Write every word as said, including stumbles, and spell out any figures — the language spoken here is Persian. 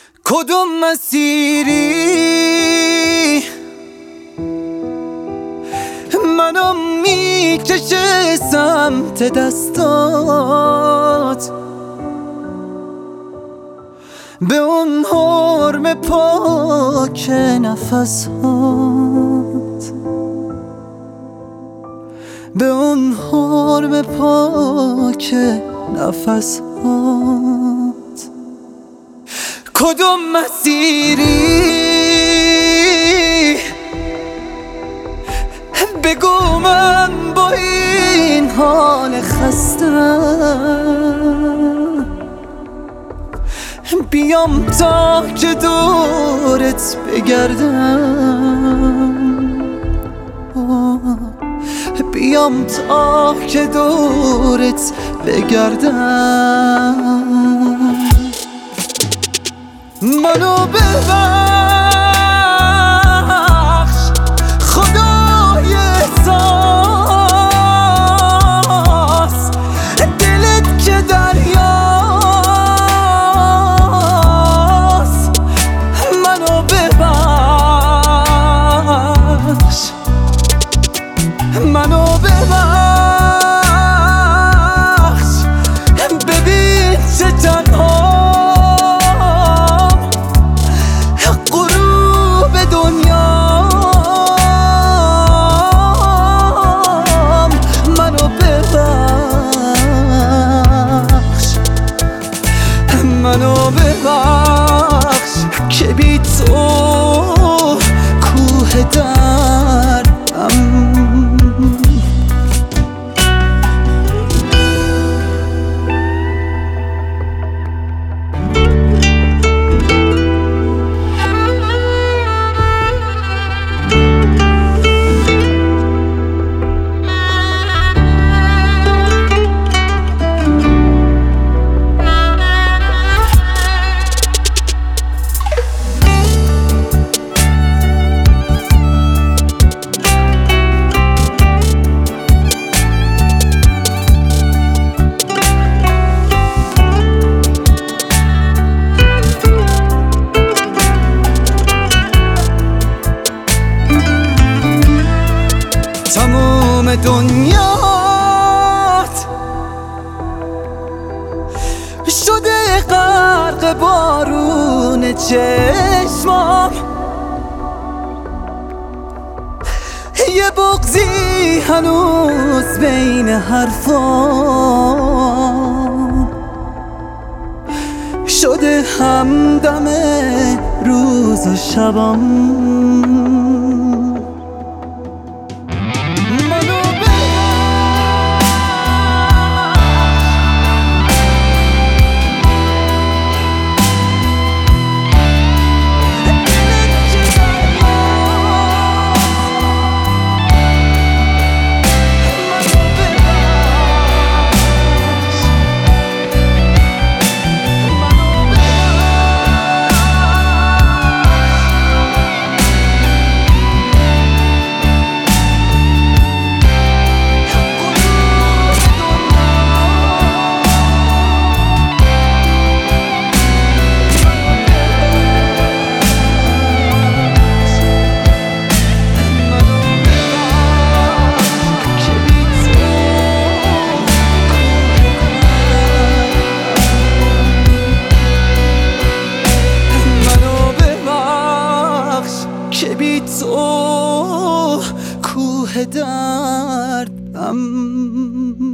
کدوم مسیری منو میکشه سمت دستات، به اون حرم پاک نفسات، به اون حرم پاک نفسات. کدوم مسیری بگو من با این حال خستم بیام تا که دورت بگردم، بیام تا که دورت بگردم. منو ببخش خدای احساس، دلت که دریاست. منو ببخش، منو ببخش، ببین چه تنها منو ببخش که بی تو کوه دردم. تموم دنیات شده غرق بارون چشمام، یه بغضی هنوز بین حرفام شده همدم روز و شبام. که بی تو کوه دردم.